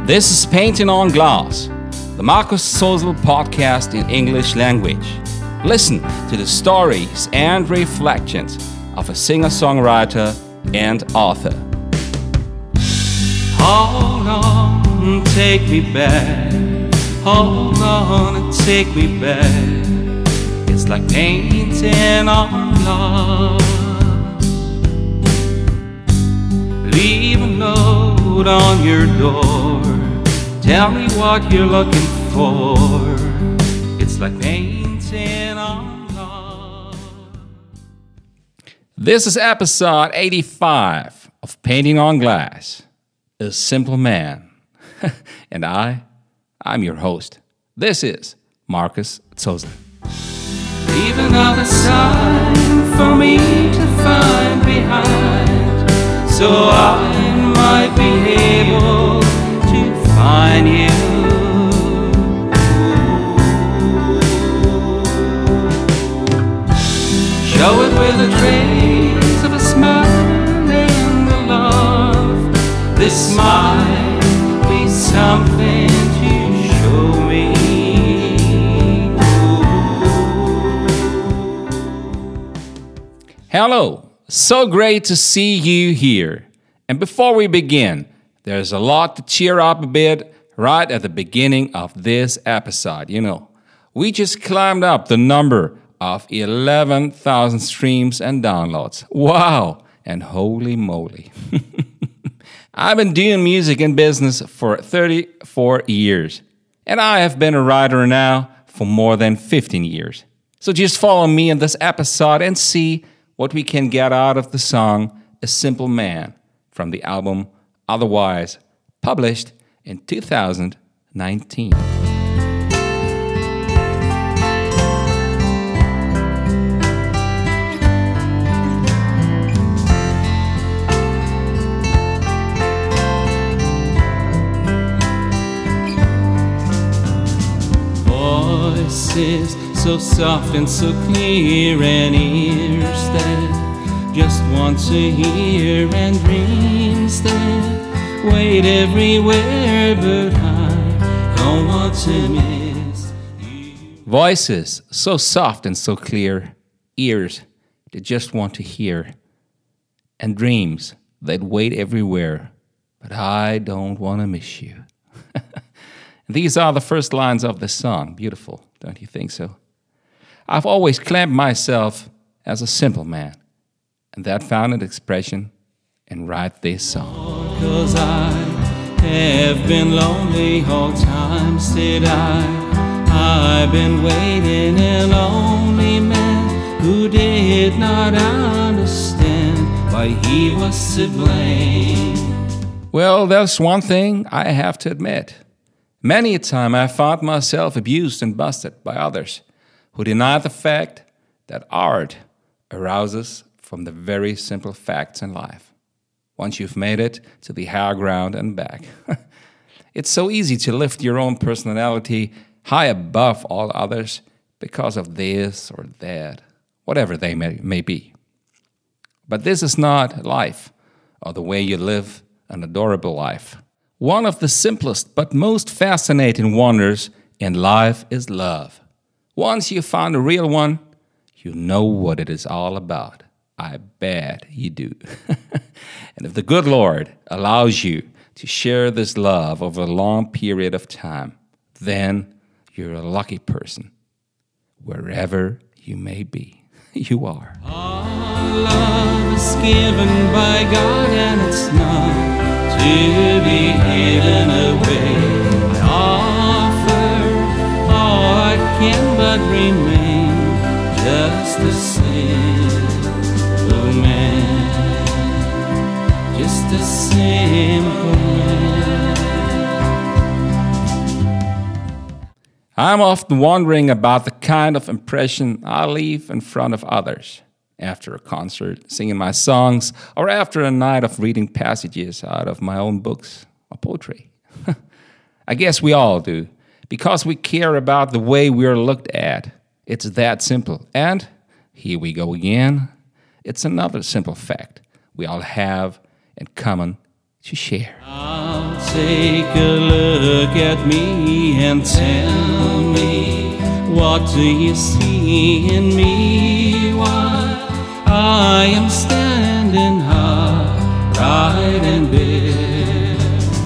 This is Painting on Glass, the Marcus Sozel podcast in English language. Listen to the stories and reflections of a singer-songwriter and author. Hold on, take me back. Hold on and take me back. It's like painting on glass. Leave a note on your door. Tell me what you're looking for. It's like painting on glass. This is episode 85 of Painting on Glass. A Simple Man. And I'm your host. This is Marcus Sozel. Leave another sign for me to find behind, so I might be able to find you. Show it with a trace of a smile and a love. This might be something to show me. Hello, so great to see you here. And before we begin, there's a lot to cheer up a bit right at the beginning of this episode. You know, we just climbed up the number of 11,000 streams and downloads. Wow, and holy moly. I've been doing music and business for 34 years, and I have been a writer now for more than 15 years. So just follow me in this episode and see what we can get out of the song A Simple Man from the album Otherwise, published in 2019. Voices so soft and so clear, and ears that just want to hear, and dreams that wait everywhere, but I don't want to miss you. Voices so soft and so clear, ears that just want to hear, and dreams that wait everywhere, but I don't want to miss you. These are the first lines of the song. Beautiful, don't you think so? I've always claimed myself as a simple man, and that found an expression in write this song. 'Cause I have been lonely all time, said I've been waiting, a lonely man who did not understand why he was to blame. Well, there's one thing I have to admit. Many a time I found myself abused and busted by others who deny the fact that art arouses from the very simple facts in life. Once you've made it to the higher ground and back. It's so easy to lift your own personality high above all others because of this or that, whatever they may be. But this is not life or the way you live an adorable life. One of the simplest but most fascinating wonders in life is love. Once you found a real one, you know what it is all about. I bet you do. And if the good Lord allows you to share this love over a long period of time, then you're a lucky person, wherever you may be. You are. All love is given by God, and it's not to be hidden away. I offer all I can, but remain just the simple man, just a simple man. I'm often wondering about the kind of impression I leave in front of others. After a concert, singing my songs, or after a night of reading passages out of my own books or poetry. I guess we all do, because we care about the way we're looked at. It's that simple. And here we go again. It's another simple fact we all have in common to share. I'll take a look at me and tell me, what do you see in me? Why, I am standing upright and bare.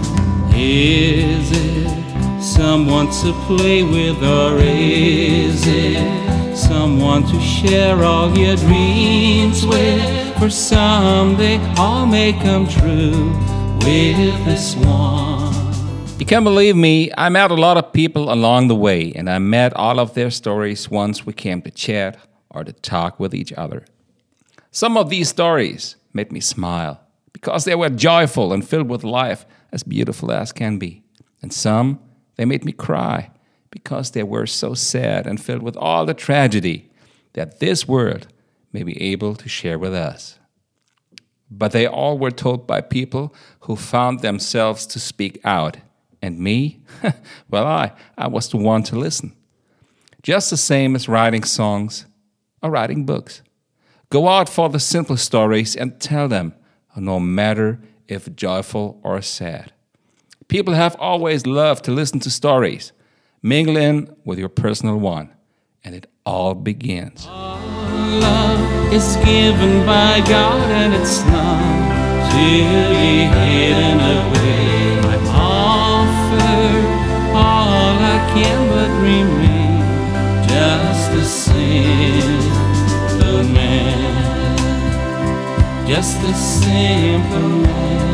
Is it someone to play with, or is it someone to share all your dreams with? For someday all may come true with this one. You can't believe me, I met a lot of people along the way, and I met all of their stories once we came to chat or to talk with each other. Some of these stories made me smile because they were joyful and filled with life, as beautiful as can be. And some, they made me cry because they were so sad and filled with all the tragedy that this world may be able to share with us. But they all were told by people who found themselves to speak out. And me? Well, I was the one to listen. Just the same as writing songs or writing books. Go out for the simple stories and tell them, no matter if joyful or sad. People have always loved to listen to stories. Mingle in with your personal one, and it all begins. Love is given by God, and it's not to be hidden away. I offer all I can, but remain just a simple man, just a simple man.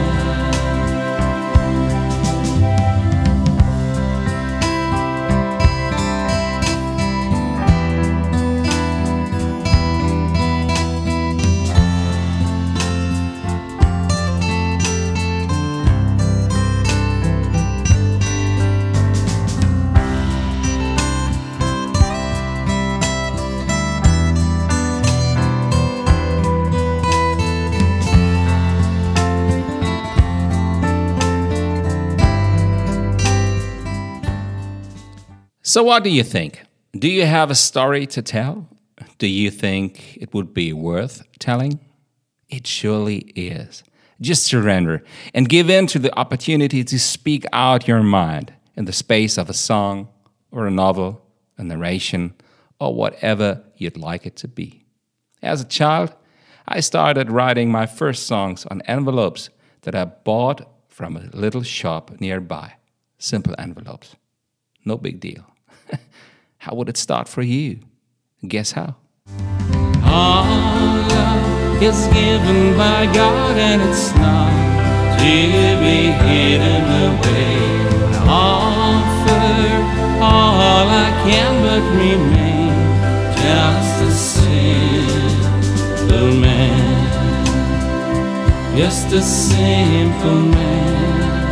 So what do you think? Do you have a story to tell? Do you think it would be worth telling? It surely is. Just surrender and give in to the opportunity to speak out your mind in the space of a song or a novel, a narration, or whatever you'd like it to be. As a child, I started writing my first songs on envelopes that I bought from a little shop nearby. Simple envelopes. No big deal. How would it start for you? Guess how? All love is given by God, and it's not to be hidden away. I offer all I can, but remain just a simple man, just a simple man.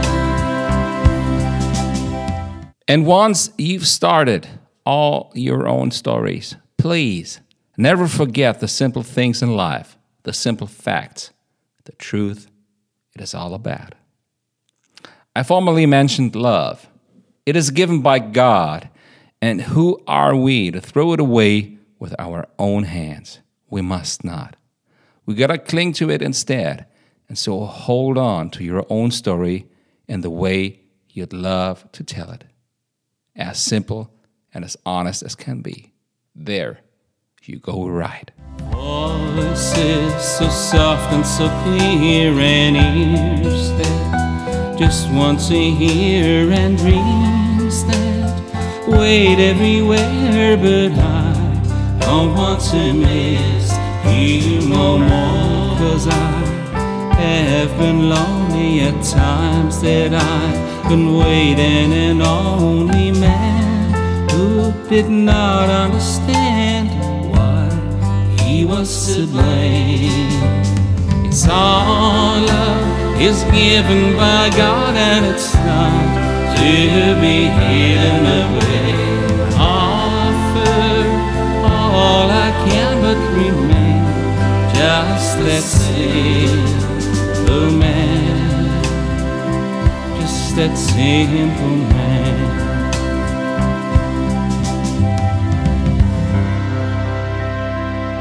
And once you've started all your own stories, please never forget the simple things in life, the simple facts, the truth it is all about. I formerly mentioned love. It is given by God, and who are we to throw it away with our own hands? We must not. We gotta cling to it instead, and so hold on to your own story in the way you'd love to tell it. As simple and as honest as can be. There, you go right. Voices so soft and so clear, and ears that just want to hear, and dreams that wait everywhere. But I don't want to miss you no more, 'cause I have been lonely at times, that I've been waiting, an only man who did not understand why he was to blame. It's all love is given by God, and it's not to be hidden away. I offer all I can, but remain just that simple man, just that simple man.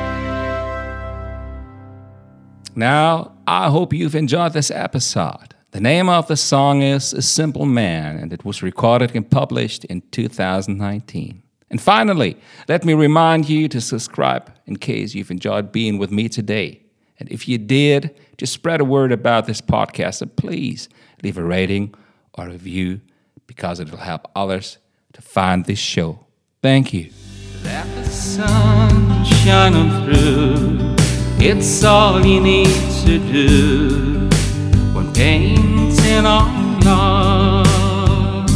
Now, I hope you've enjoyed this episode. The name of the song is A Simple Man, and it was recorded and published in 2019. And finally, let me remind you to subscribe in case you've enjoyed being with me today. And if you did, just spread a word about this podcast, and please leave a rating or review because it will help others to find this show. Thank you. Let the sun shine on through. It's all you need to do when painting on glass.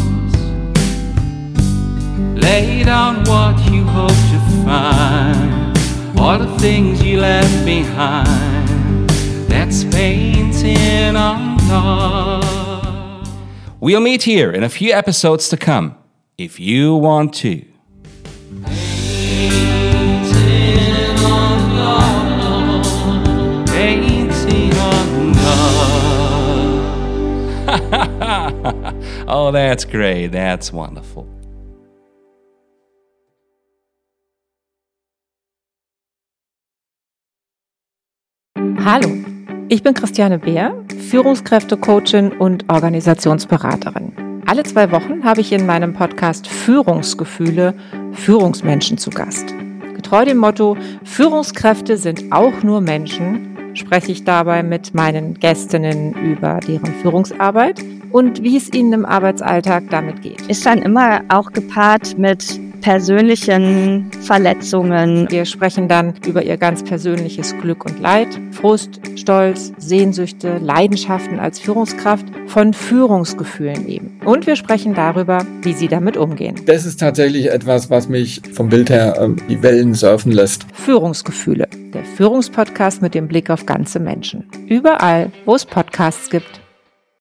Lay down what you hope to find, all the things you left behind. That's painting on glass. We'll meet here in a few episodes to come, if you want to. Painting on glass. Painting on glass. Oh, that's great. That's wonderful. Hallo, ich bin Christiane Beer, Führungskräftecoachin und Organisationsberaterin. Alle 2 Wochen habe ich in meinem Podcast Führungsgefühle Führungsmenschen zu Gast. Getreu dem Motto, Führungskräfte sind auch nur Menschen, spreche ich dabei mit meinen Gästinnen über deren Führungsarbeit und wie es ihnen im Arbeitsalltag damit geht. Ist dann immer auch gepaart mit persönlichen Verletzungen. Wir sprechen dann über ihr ganz persönliches Glück und Leid, Frust, Stolz, Sehnsüchte, Leidenschaften als Führungskraft, von Führungsgefühlen eben. Und wir sprechen darüber, wie sie damit umgehen. Das ist tatsächlich etwas, was mich vom Bild her die Wellen surfen lässt. Führungsgefühle, der Führungspodcast mit dem Blick auf ganze Menschen. Überall, wo es Podcasts gibt.